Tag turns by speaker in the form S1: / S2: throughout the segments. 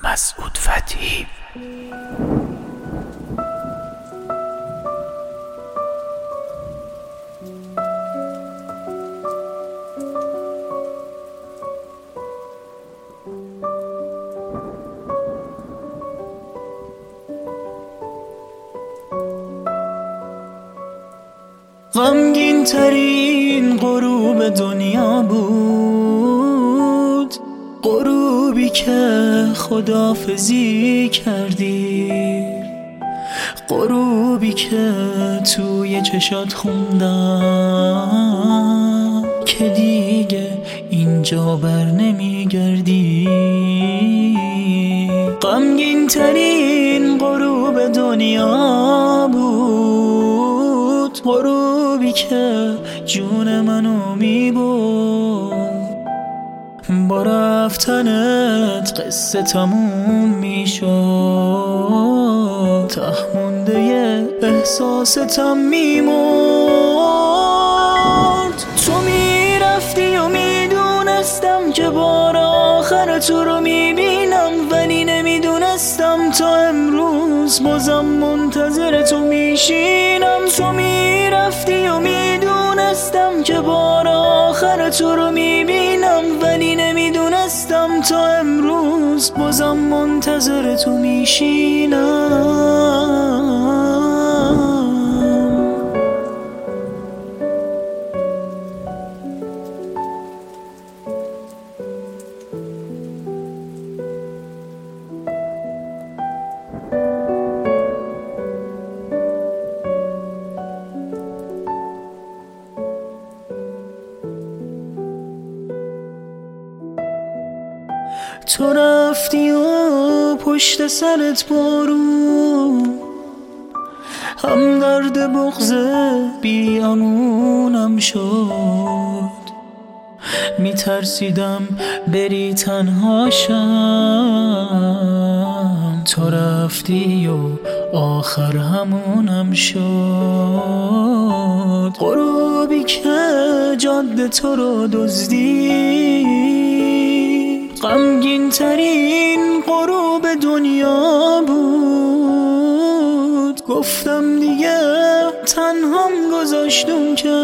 S1: مسعود فتحی.
S2: غمگین ترین غروب دنیا بود، غروبی که خداحافظی کردی، غروبی که توی چشات خوندم که دیگه اینجا بر نمیگردی. غمگین ترین غروب دنیا بود، غروبی که جون منو میبرد، با رفتنت قصه تموم میشد، ته مونده احساستم میمرد. تو میرفتی و میدونستم که بار آخر تو رو میبینم، ولی نمیدونستم تا امروز بازم منتظر تو میشینم. تو میرفتی و میدونستم که بار آخر تو رو میبینم، ولی نمیدونستم تا امروز بازم منتظر تو میشینم. تو رفتی و پشت سرت بارون، هم درد بغض بیامونم شد، میترسیدم بری تنهاشم. تو رفتی و آخر همونم شد، غروبی که جاده تو رو دزدید، غمگین ترین غروب دنیا بود. گفتم دیگه تنهام گذاشتم که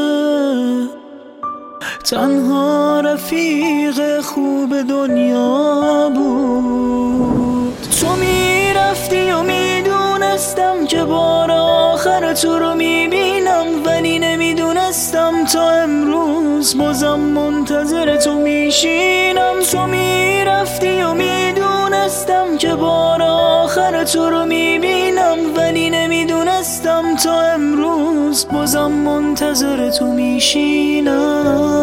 S2: تنها رفیق خوب دنیا بود. تو میرفتی و میدونستم که بار آخر تو رو میبینم، ولی نمیدونستم تا امروز بازم منتظر تو میشینم. تو میرفتی و میدونستم که بار آخر تو رو میبینم، ولی نمیدونستم تا امروز بازم منتظر تو میشینم.